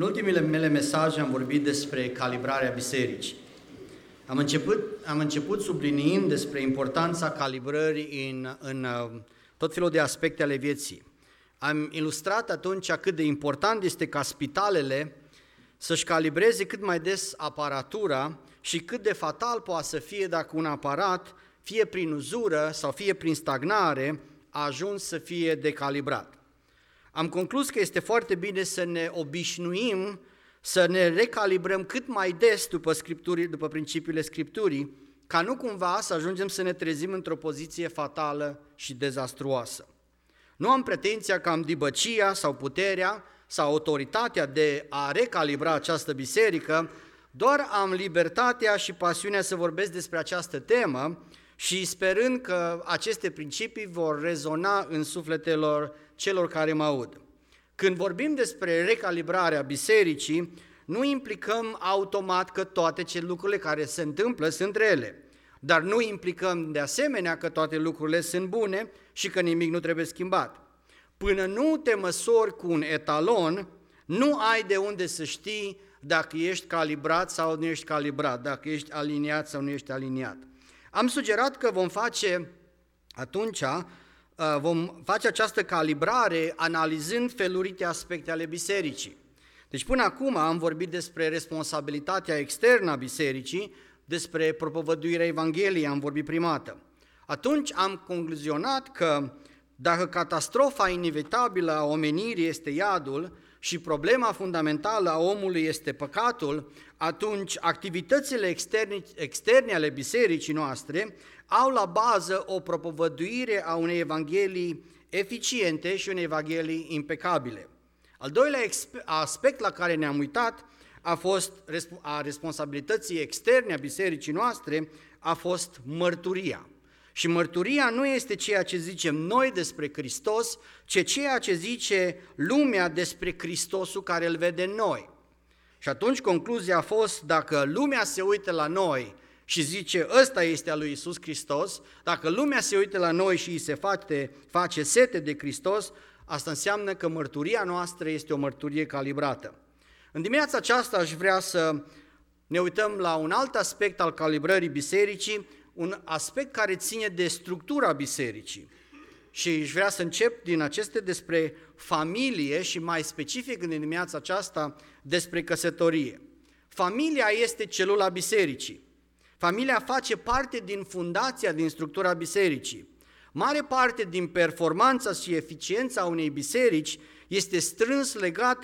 În ultimele mele mesaje am vorbit despre calibrarea bisericii. Am început subliniind despre importanța calibrării în tot felul de aspecte ale vieții. Am ilustrat atunci cât de important este ca spitalele să-și calibreze cât mai des aparatura și cât de fatal poate să fie dacă un aparat, fie prin uzură sau fie prin stagnare, a ajuns să fie decalibrat. Am conclus că este foarte bine să ne obișnuim, să ne recalibrăm cât mai des după principiile Scripturii, ca nu cumva să ajungem să ne trezim într-o poziție fatală și dezastruoasă. Nu am pretenția că am dibăcia sau puterea sau autoritatea de a recalibra această biserică, doar am libertatea și pasiunea să vorbesc despre această temă și sperând că aceste principii vor rezona în sufletelor celor care mă aud. Când vorbim despre recalibrarea bisericii, nu implicăm automat că toate lucrurile care se întâmplă sunt rele, dar nu implicăm de asemenea că toate lucrurile sunt bune și că nimic nu trebuie schimbat. Până nu te măsori cu un etalon, nu ai de unde să știi dacă ești calibrat sau nu ești calibrat, dacă ești aliniat sau nu ești aliniat. Am sugerat că vom face această calibrare analizând felurite aspecte ale bisericii. Deci până acum am vorbit despre responsabilitatea externă a bisericii, despre propovăduirea Evangheliei, am vorbit prima dată. Atunci am concluzionat că dacă catastrofa inevitabilă a omenirii este iadul și problema fundamentală a omului este păcatul, atunci activitățile externe ale bisericii noastre au la bază o propovăduire a unei evanghelii eficiente și unei evanghelii impecabile. Al doilea aspect la care ne-am uitat a responsabilității externe a bisericii noastre a fost mărturia. Și mărturia nu este ceea ce zicem noi despre Hristos, ci ceea ce zice lumea despre Hristosul care îl vede în noi. Și atunci concluzia a fost, dacă lumea se uită la noi și zice, ăsta este al lui Iisus Hristos, dacă lumea se uită la noi și îi se face sete de Hristos, asta înseamnă că mărturia noastră este o mărturie calibrată. În dimineața aceasta aș vrea să ne uităm la un alt aspect al calibrării bisericii, un aspect care ține de structura bisericii. Și aș vrea să încep din aceste despre familie și mai specific în dimineața aceasta despre căsătorie. Familia este celula bisericii. Familia face parte din fundația, din structura bisericii. Mare parte din performanța și eficiența unei biserici este strâns legată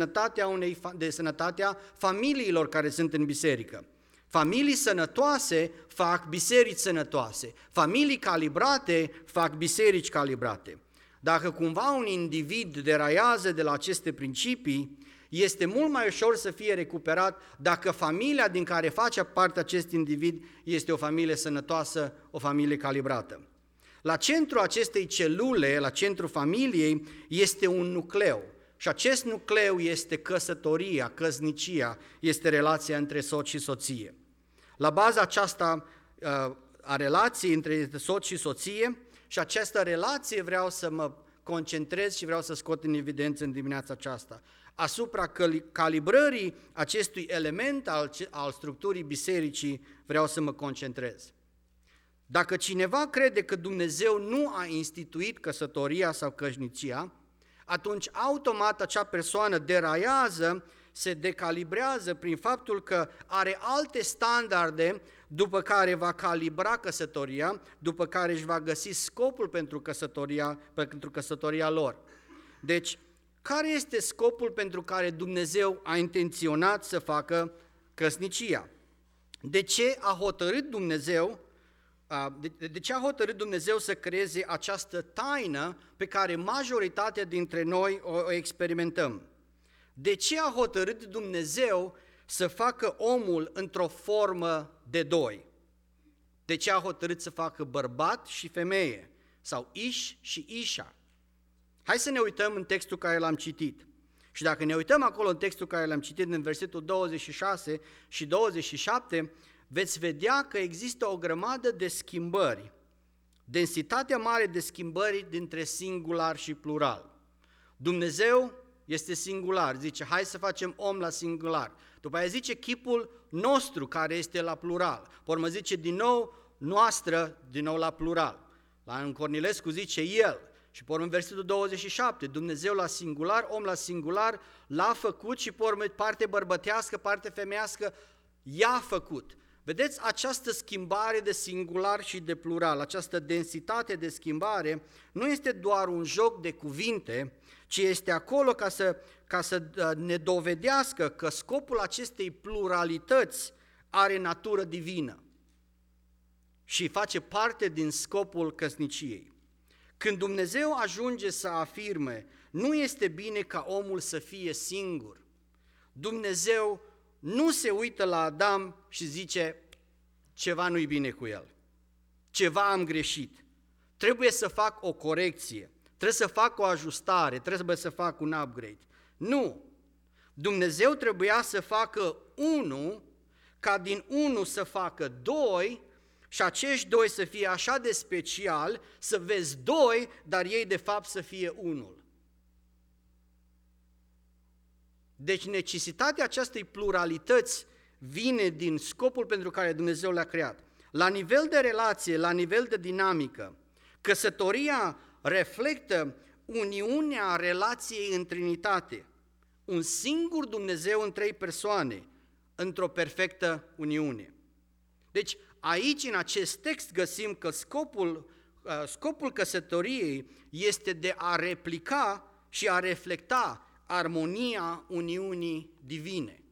de sănătatea familiilor care sunt în biserică. Familii sănătoase fac biserici sănătoase, familii calibrate fac biserici calibrate. Dacă cumva un individ deraiază de la aceste principii, este mult mai ușor să fie recuperat dacă familia din care face parte acest individ este o familie sănătoasă, o familie calibrată. La centru acestei celule, la centru familiei, este un nucleu. Și acest nucleu este căsătoria, căsnicia, este relația între soț și soție. La baza aceasta a relației între soț și soție și această relație vreau să mă concentrez și vreau să scot în evidență în dimineața aceasta. Asupra calibrării acestui element al structurii bisericii vreau să mă concentrez. Dacă cineva crede că Dumnezeu nu a instituit căsătoria sau căsnicia, atunci automat acea persoană deraiază, se decalibrează prin faptul că are alte standarde după care va calibra căsătoria, după care își va găsi scopul pentru căsătoria lor. Deci, care este scopul pentru care Dumnezeu a intenționat să facă căsnicia? De ce a hotărât Dumnezeu să creeze această taină pe care majoritatea dintre noi o experimentăm? De ce a hotărât Dumnezeu să facă omul într-o formă de doi? De ce a hotărât să facă bărbat și femeie? Sau iș și ișa? Hai să ne uităm în textul care l-am citit. Și dacă ne uităm acolo în textul care l-am citit, în versetul 26 și 27, veți vedea că există o grămadă de schimbări, densitatea mare de schimbări dintre singular și plural. Dumnezeu este singular, zice hai să facem om la singular. După aia zice chipul nostru care este la plural. Pe urmă zice din nou noastră, din nou la plural. În Cornilescu zice el. Și pe urmă în versetul 27, Dumnezeu la singular, om la singular, l-a făcut și pe urmă parte bărbătească, parte femeiască, i-a făcut. Vedeți această schimbare de singular și de plural, această densitate de schimbare, nu este doar un joc de cuvinte, ci este acolo ca să ne dovedească că scopul acestei pluralități are natură divină și face parte din scopul căsniciei. Când Dumnezeu ajunge să afirme, nu este bine ca omul să fie singur, Dumnezeu nu se uită la Adam și zice, ceva nu-i bine cu el, ceva am greșit, trebuie să fac o corecție, trebuie să fac o ajustare, trebuie să fac un upgrade. Nu! Dumnezeu trebuia să facă unul, ca din unul să facă doi și acești doi să fie așa de special, să vezi doi, dar ei de fapt să fie unul. Deci necesitatea acestei pluralități vine din scopul pentru care Dumnezeu le-a creat. La nivel de relație, la nivel de dinamică, căsătoria reflectă uniunea relației în Trinitate. Un singur Dumnezeu în trei persoane, într-o perfectă uniune. Deci aici, în acest text, găsim că scopul căsătoriei este de a replica și a reflecta armonia uniunii divine.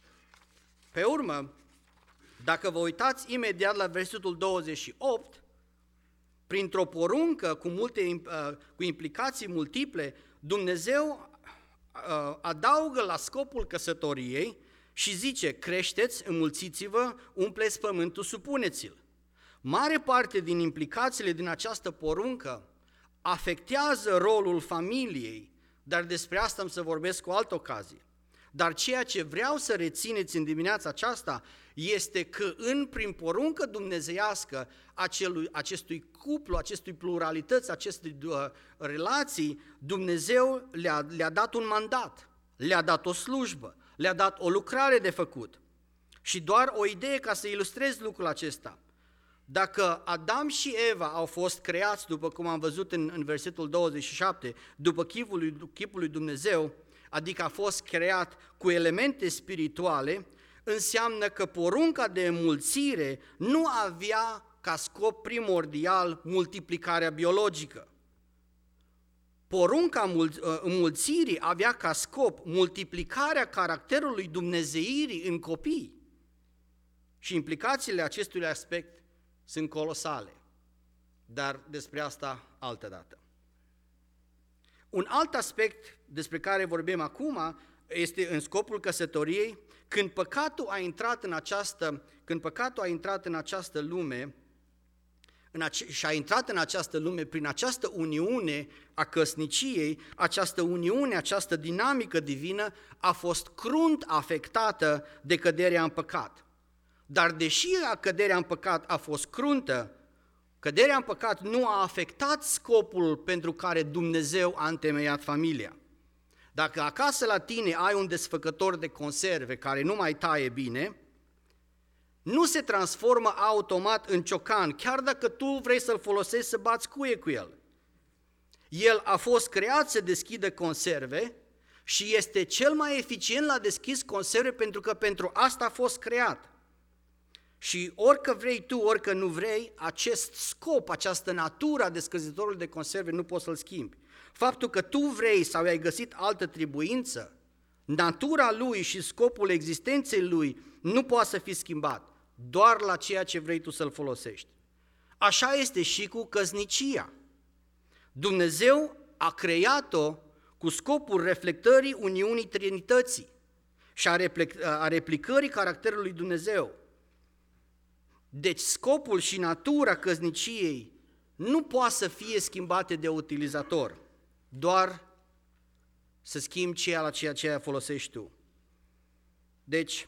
Pe urmă, dacă vă uitați imediat la versetul 28, printr-o poruncă cu implicații multiple, Dumnezeu adaugă la scopul căsătoriei și zice, creșteți, înmulțiți-vă, umpleți pământul, supuneți-l. Mare parte din implicațiile din această poruncă afectează rolul familiei, dar despre asta am să vorbesc cu o altă ocazie. Dar ceea ce vreau să rețineți în dimineața aceasta este că prin poruncă dumnezeiască acestui cuplu, acestui pluralități, acestei relații, Dumnezeu le-a dat un mandat, le-a dat o slujbă, le-a dat o lucrare de făcut. Și doar o idee ca să ilustrez lucrul acesta. Dacă Adam și Eva au fost creați, după cum am văzut în versetul 27, după chipul lui Dumnezeu, adică a fost creat cu elemente spirituale, înseamnă că porunca de înmulțire nu avea ca scop primordial multiplicarea biologică. Porunca înmulțirii avea ca scop multiplicarea caracterului dumnezeirii în copii. Și implicațiile acestui aspect sunt colosale, dar despre asta altădată. Un alt aspect despre care vorbim acum este în scopul căsătoriei, când păcatul a intrat în această lume, și a intrat în această lume prin această uniune a căsniciei, această uniune, această dinamică divină a fost crunt afectată de căderea în păcat. Dar deși căderea în păcat a fost cruntă, căderea în păcat nu a afectat scopul pentru care Dumnezeu a întemeiat familia. Dacă acasă la tine ai un desfăcător de conserve care nu mai taie bine, nu se transformă automat în ciocan, chiar dacă tu vrei să-l folosești să bați cuie cu el. El a fost creat să deschidă conserve și este cel mai eficient la deschis conserve pentru că pentru asta a fost creat. Și orică vrei tu, orică nu vrei, acest scop, această natură a descăzătorului de conserve nu poți să-l schimbi. Faptul că tu vrei sau ai găsit altă trebuință, natura lui și scopul existenței lui nu poate să fie schimbat, doar la ceea ce vrei tu să-l folosești. Așa este și cu căsnicia. Dumnezeu a creat-o cu scopul reflectării uniunii Trinității și a replicării caracterului Dumnezeu. Deci scopul și natura căsniciei nu poate să fie schimbate de utilizator, doar să schimbi ceea ce folosești tu. Deci,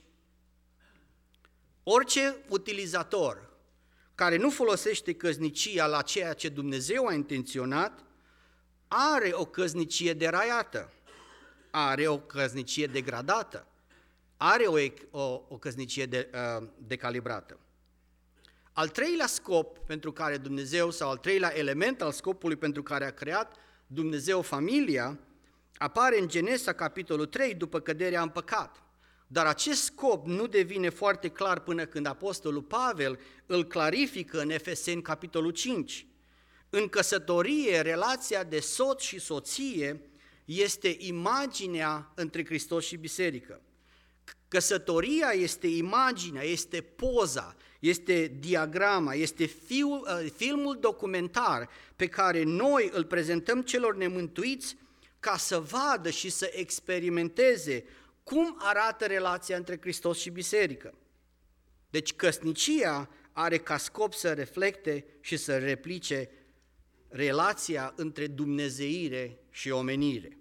orice utilizator care nu folosește căsnicia la ceea ce Dumnezeu a intenționat, are o căsnicie deraiată, are o căsnicie degradată, are o căsnicie decalibrată. Al treilea scop pentru care Dumnezeu, sau al treilea element al scopului pentru care a creat Dumnezeu familia, apare în Genesa, capitolul 3, după căderea în păcat. Dar acest scop nu devine foarte clar până când apostolul Pavel îl clarifică în Efeseni, capitolul 5. În căsătorie, relația de soț și soție este imaginea între Hristos și biserică. Căsătoria este imaginea, este poza, este diagrama, este filmul documentar pe care noi îl prezentăm celor nemântuiți ca să vadă și să experimenteze cum arată relația între Hristos și biserică. Deci căsnicia are ca scop să reflecte și să replice relația între dumnezeire și omenire.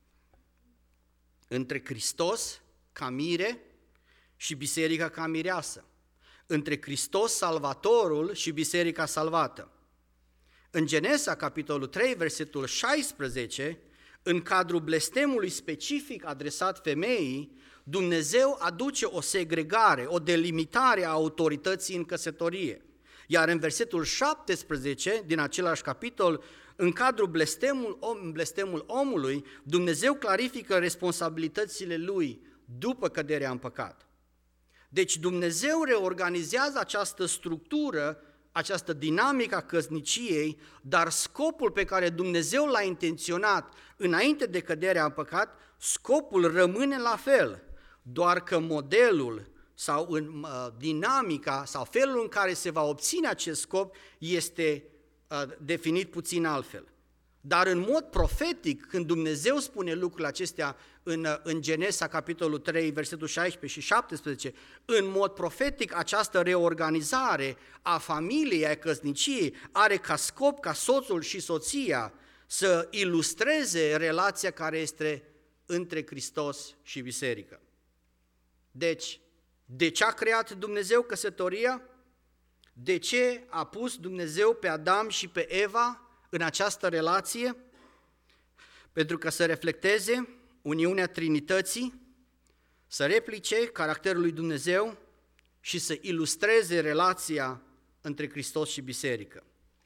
Între Hristos ca mire și biserica ca mireasă. Între Hristos Salvatorul și biserica salvată. În Genesa, capitolul 3, versetul 16, în cadrul blestemului specific adresat femeii, Dumnezeu aduce o segregare, o delimitare a autorității în căsătorie. Iar în versetul 17 din același capitol, în cadrul blestemul omului, Dumnezeu clarifică responsabilitățile lui după căderea în păcat. Deci Dumnezeu reorganizează această structură, această dinamică a căsniciei, dar scopul pe care Dumnezeu l-a intenționat înainte de căderea în păcat, scopul rămâne la fel, doar că modelul sau dinamica sau felul în care se va obține acest scop este definit puțin altfel. Dar în mod profetic, când Dumnezeu spune lucrurile acestea în Genesa, capitolul 3, versetul 16 și 17, în mod profetic această reorganizare a familiei, a căsniciei, are ca scop ca soțul și soția să ilustreze relația care este între Hristos și biserică. Deci, de ce a creat Dumnezeu căsătoria? De ce a pus Dumnezeu pe Adam și pe Eva în această relație? Pentru că să reflecteze uniunea Trinității, să replice caracterul lui Dumnezeu și să ilustreze relația între Hristos și biserică.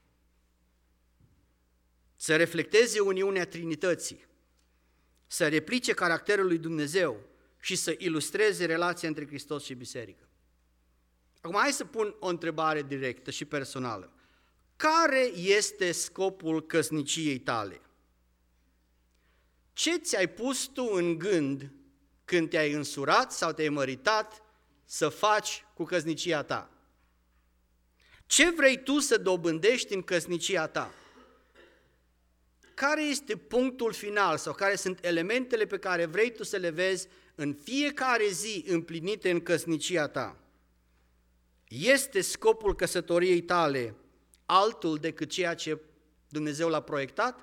Să reflecteze uniunea Trinității, să replice caracterul lui Dumnezeu și să ilustreze relația între Hristos și biserică. Acum hai să pun o întrebare directă și personală. Care este scopul căsniciei tale? Ce ți-ai pus tu în gând când te-ai însurat sau te-ai măritat să faci cu căsnicia ta? Ce vrei tu să dobândești în căsnicia ta? Care este punctul final sau care sunt elementele pe care vrei tu să le vezi în fiecare zi împlinite în căsnicia ta? Este scopul căsătoriei tale altul decât ceea ce Dumnezeu l-a proiectat?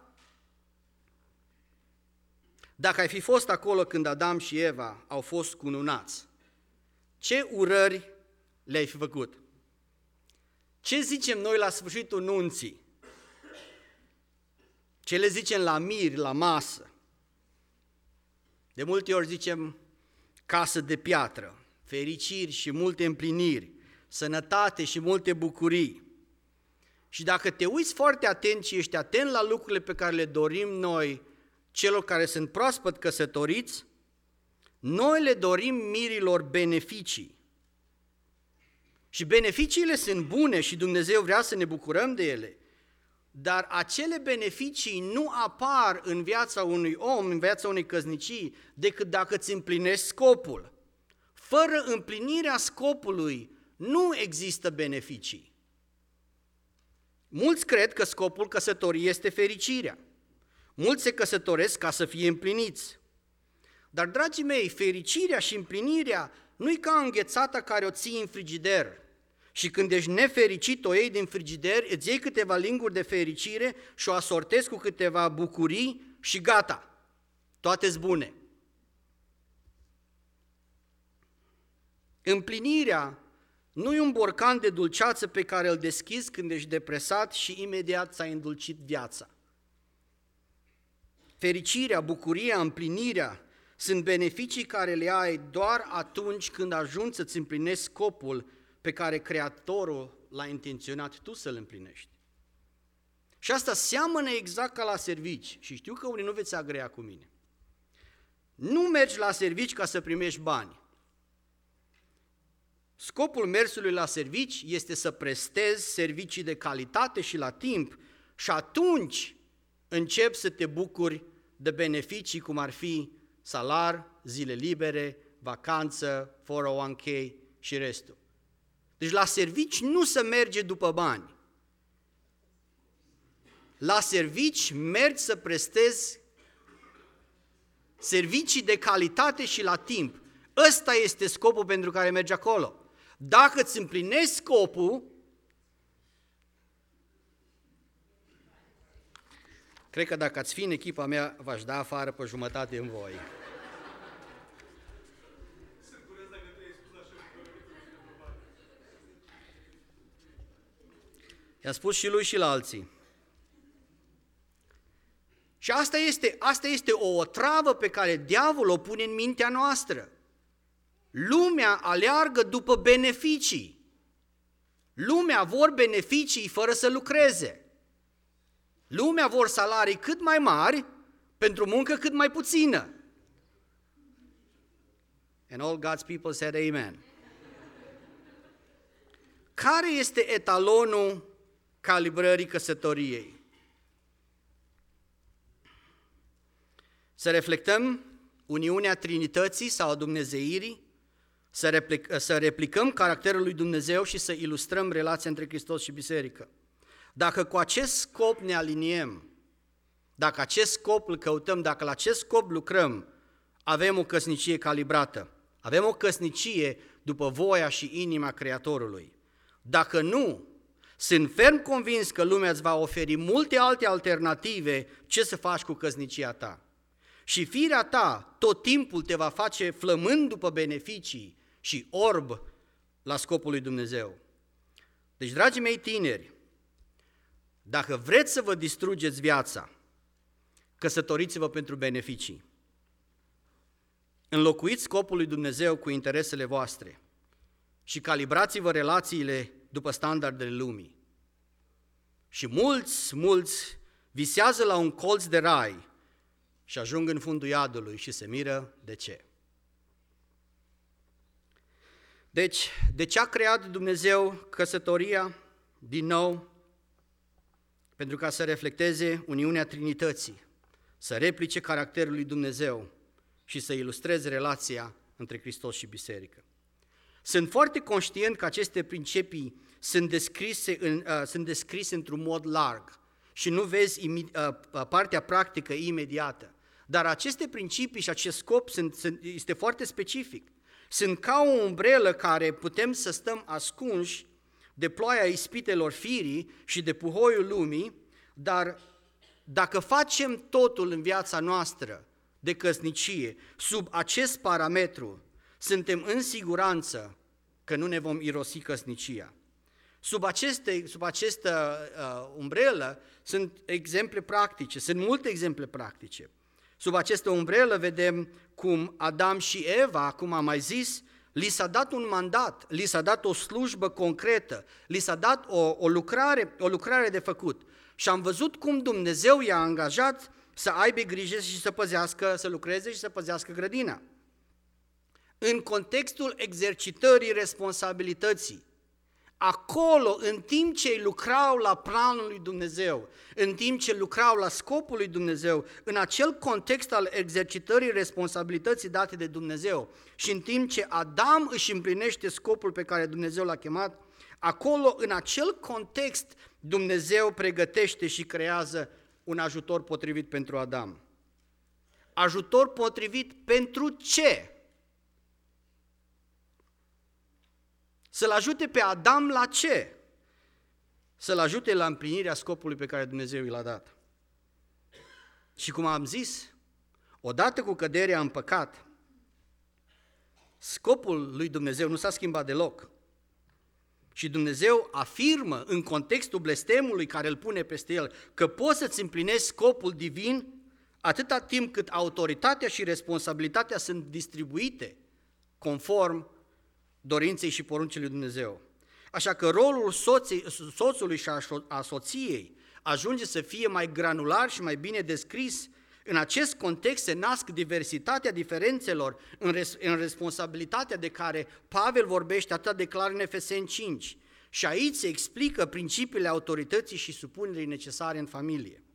Dacă ai fi fost acolo când Adam și Eva au fost cununați, ce urări le-ai fi făcut? Ce zicem noi la sfârșitul nunții? Ce le zicem la mir, la masă? De multe ori zicem casă de piatră, fericiri și multe împliniri, sănătate și multe bucurii. Și dacă te uiți foarte atent și ești atent la lucrurile pe care le dorim noi, celor care sunt proaspăt căsătoriți, noi le dorim mirilor beneficii. Și beneficiile sunt bune și Dumnezeu vrea să ne bucurăm de ele, dar acele beneficii nu apar în viața unui om, în viața unei căsnicii, decât dacă îți împlinești scopul. Fără împlinirea scopului nu există beneficii. Mulți cred că scopul căsătoriei este fericirea. Mulți se căsătoresc ca să fie împliniți. Dar, dragii mei, fericirea și împlinirea nu-i ca înghețata care o ții în frigider și când ești nefericit o iei din frigider, îți iei câteva linguri de fericire și o asortezi cu câteva bucurii și gata, toate-s bune. Împlinirea nu e un borcan de dulceață pe care îl deschizi când ești depresat și imediat ți-ai îndulcit viața. Fericirea, bucuria, împlinirea sunt beneficii care le ai doar atunci când ajungi să-ți împlinești scopul pe care Creatorul l-a intenționat tu să-l împlinești. Și asta seamănă exact ca la servici. Și știu că unii nu veți agrea cu mine. Nu mergi la servici ca să primești bani. Scopul mersului la servici este să prestezi servicii de calitate și la timp și atunci începi să te bucuri de beneficii cum ar fi salar, zile libere, vacanță, 401k și restul. Deci la servici nu se merge după bani. La servici mergi să prestezi servicii de calitate și la timp. Ăsta este scopul pentru care mergi acolo. Dacă îți împlinești scopul, cred că dacă ați fi în echipa mea, v-aș da afară pe jumătate în voi. I-a spus și lui și la alții. Și asta este o otravă pe care diavolul o pune în mintea noastră. Lumea aleargă după beneficii. Lumea vor beneficii fără să lucreze. Lumea vor salarii cât mai mari pentru muncă cât mai puțină. And all God's people said amen. Care este etalonul calibrării căsătoriei? Să reflectăm uniunea Trinității sau a Dumnezeirii, să replicăm caracterul lui Dumnezeu și să ilustrăm relația între Hristos și biserică. Dacă cu acest scop ne aliniem, dacă acest scop îl căutăm, dacă la acest scop lucrăm, avem o căsnicie calibrată, avem o căsnicie după voia și inima Creatorului. Dacă nu, sunt ferm convins că lumea îți va oferi multe alte alternative ce să faci cu căsnicia ta. Și firea ta tot timpul te va face flămând după beneficii și orb la scopul lui Dumnezeu. Deci, dragii mei tineri, dacă vreți să vă distrugeți viața, căsătoriți-vă pentru beneficii. Înlocuiți scopul lui Dumnezeu cu interesele voastre și calibrați-vă relațiile după standardele lumii. Și mulți visează la un colț de rai și ajung în fundul iadului și se miră de ce. Deci, de ce a creat Dumnezeu căsătoria? Din nou, pentru ca să reflecteze uniunea Trinității, să replice caracterul lui Dumnezeu și să ilustreze relația între Hristos și biserică. Sunt foarte conștient că aceste principii sunt descrise într-un mod larg și nu vezi partea practică imediată. Dar aceste principii și acest scop este foarte specific. Sunt ca o umbrelă care putem să stăm ascunși de ploaia ispitelor firii și de puhoiul lumii, dar dacă facem totul în viața noastră de căsnicie sub acest parametru, suntem în siguranță că nu ne vom irosi căsnicia. Sub această umbrelă sunt exemple practice, sunt multe exemple practice. Sub această umbrelă vedem cum Adam și Eva, cum am mai zis, li s-a dat un mandat, li s-a dat o slujbă concretă, li s-a dat o lucrare de făcut. Și am văzut cum Dumnezeu i-a angajat să aibă grijă și să păzească, să lucreze și să păzească grădina. În contextul exercitării responsabilității, acolo, în timp ce lucrau la planul lui Dumnezeu, în timp ce lucrau la scopul lui Dumnezeu, în acel context al exercitării responsabilității date de Dumnezeu și în timp ce Adam își împlinește scopul pe care Dumnezeu l-a chemat, acolo, în acel context, Dumnezeu pregătește și creează un ajutor potrivit pentru Adam. Ajutor potrivit pentru ce? Să-l ajute pe Adam la ce? Să-l ajute la împlinirea scopului pe care Dumnezeu l-a dat. Și cum am zis, odată cu căderea în păcat, scopul lui Dumnezeu nu s-a schimbat deloc. Și Dumnezeu afirmă în contextul blestemului care îl pune peste el că poți să-ți împlinești scopul divin atâta timp cât autoritatea și responsabilitatea sunt distribuite conform dorinței și poruncii lui Dumnezeu. Așa că rolul soțului și a soției ajunge să fie mai granular și mai bine descris. În acest context se nasc diversitatea diferențelor în responsabilitatea de care Pavel vorbește atât de clar în Efeseni 5. Și aici se explică principiile autorității și supunerii necesare în familie.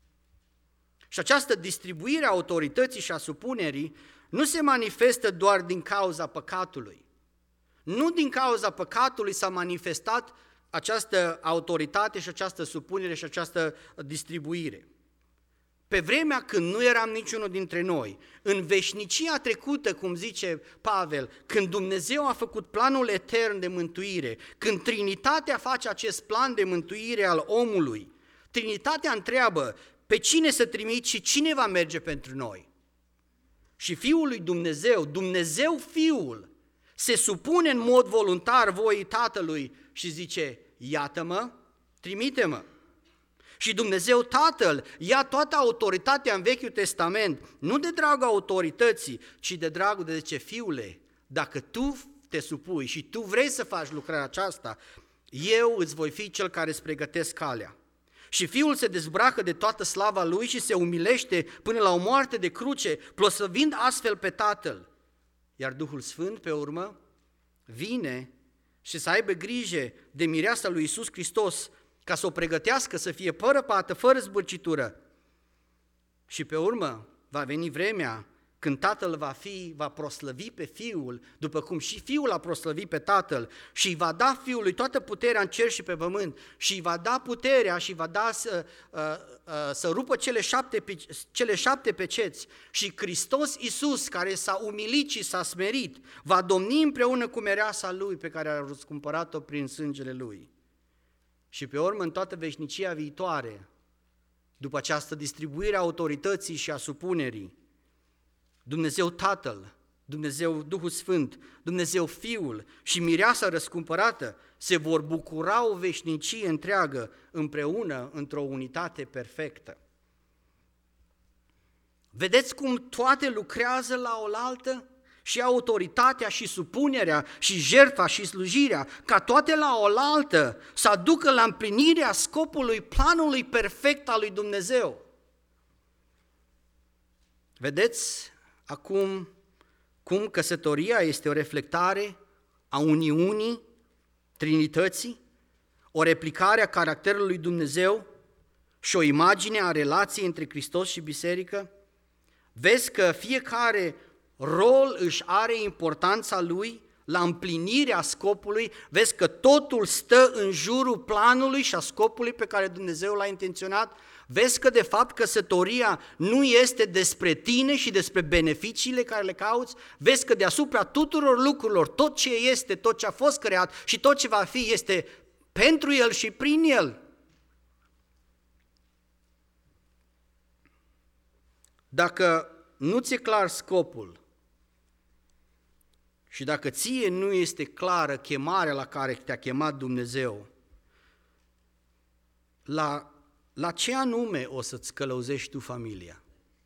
Și această distribuire a autorității și a supunerii nu se manifestă doar din cauza păcatului. Nu din cauza păcatului s-a manifestat această autoritate și această supunere și această distribuire. Pe vremea când nu eram niciunul dintre noi, în veșnicia trecută, cum zice Pavel, când Dumnezeu a făcut planul etern de mântuire, când Trinitatea face acest plan de mântuire al omului, Trinitatea întreabă pe cine să trimit și cine va merge pentru noi. Și Fiul lui Dumnezeu, Dumnezeu Fiul, se supune în mod voluntar voii Tatălui și zice, iată-mă, trimite-mă. Și Dumnezeu Tatăl ia toată autoritatea în Vechiul Testament, nu de dragul autorității, ci de dragul de zice, Fiule, dacă tu te supui și tu vrei să faci lucrarea aceasta, eu îți voi fi cel care îți pregătesc calea. Și Fiul se dezbracă de toată slava Lui și se umilește până la o moarte de cruce, proslăvind astfel pe Tatăl. Iar Duhul Sfânt, pe urmă, vine și să aibă grijă de mireasa lui Iisus Hristos, ca să o pregătească să fie fără pată, fără zbârcitură. Și pe urmă va veni vremea când Tatăl va proslăvi pe Fiul, după cum și Fiul a proslăvit pe Tatăl, și îi va da Fiului toată puterea în cer și pe pământ, și îi va da puterea și îi va da să rupă cele șapte peceți. Și Hristos Iisus, care s-a umilit și s-a smerit, va domni împreună cu mireasa Lui, pe care a răscumpărat-o prin sângele Lui. Și pe urmă, în toată veșnicia viitoare, după această distribuire a autorității și a supunerii, Dumnezeu Tatăl, Dumnezeu Duhul Sfânt, Dumnezeu Fiul și mireasa răscumpărată se vor bucura o veșnicie întreagă împreună într-o unitate perfectă. Vedeți cum toate lucrează la oaltă? Și autoritatea și supunerea și jertfa și slujirea, ca toate la oaltă să aducă la împlinirea scopului planului perfect al lui Dumnezeu. Vedeți acum cum căsătoria este o reflectare a uniunii Trinității, o replicare a caracterului lui Dumnezeu și o imagine a relației între Hristos și biserică? Vezi că fiecare rol își are importanța lui la împlinirea scopului, vezi că totul stă în jurul planului și a scopului pe care Dumnezeu l-a intenționat, vezi că de fapt căsătoria nu este despre tine și despre beneficiile care le cauți, vezi că deasupra tuturor lucrurilor, tot ce este, tot ce a fost creat și tot ce va fi este pentru El și prin El. Dacă nu ți-e clar scopul și dacă ție nu este clară chemarea la care te-a chemat Dumnezeu, la ce anume o să-ți călăuzești tu familia?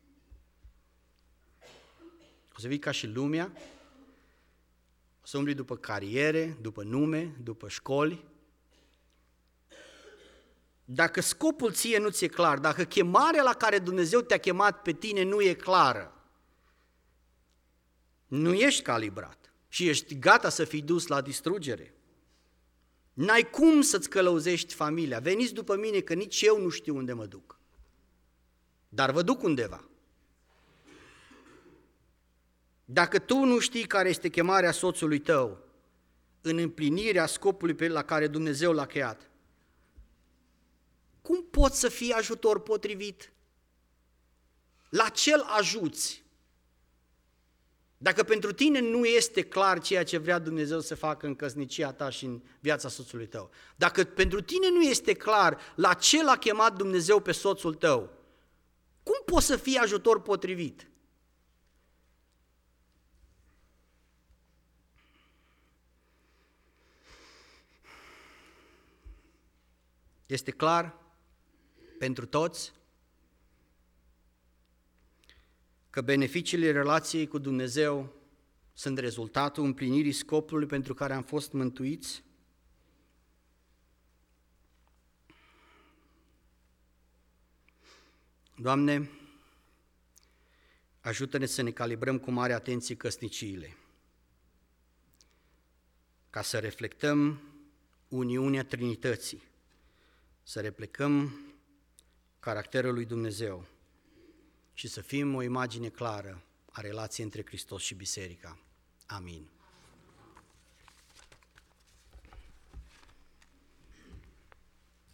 O să vii ca și lumea? O să umbli după cariere, după nume, după școli? Dacă scopul ție nu ți-e clar, dacă chemarea la care Dumnezeu te-a chemat pe tine nu e clară, nu ești calibrat și ești gata să fii dus la distrugere. N-ai cum să-ți călăuzești familia. Veniți după mine că nici eu nu știu unde mă duc, dar vă duc undeva. Dacă tu nu știi care este chemarea soțului tău în împlinirea scopului la care Dumnezeu l-a creat, cum poți să fii ajutor potrivit? La ce-l ajuți? Dacă pentru tine nu este clar ceea ce vrea Dumnezeu să facă în căsnicia ta și în viața soțului tău, dacă pentru tine nu este clar la ce l-a chemat Dumnezeu pe soțul tău, cum poți să fii ajutor potrivit? Este clar pentru toți? că beneficiile relației cu Dumnezeu sunt rezultatul împlinirii scopului pentru care am fost mântuiți? Doamne, ajută-ne să ne calibrăm cu mare atenție căsniciile, ca să reflectăm uniunea Trinității, să reflectăm caracterul lui Dumnezeu și să fim o imagine clară a relației între Hristos și Biserica. Amin.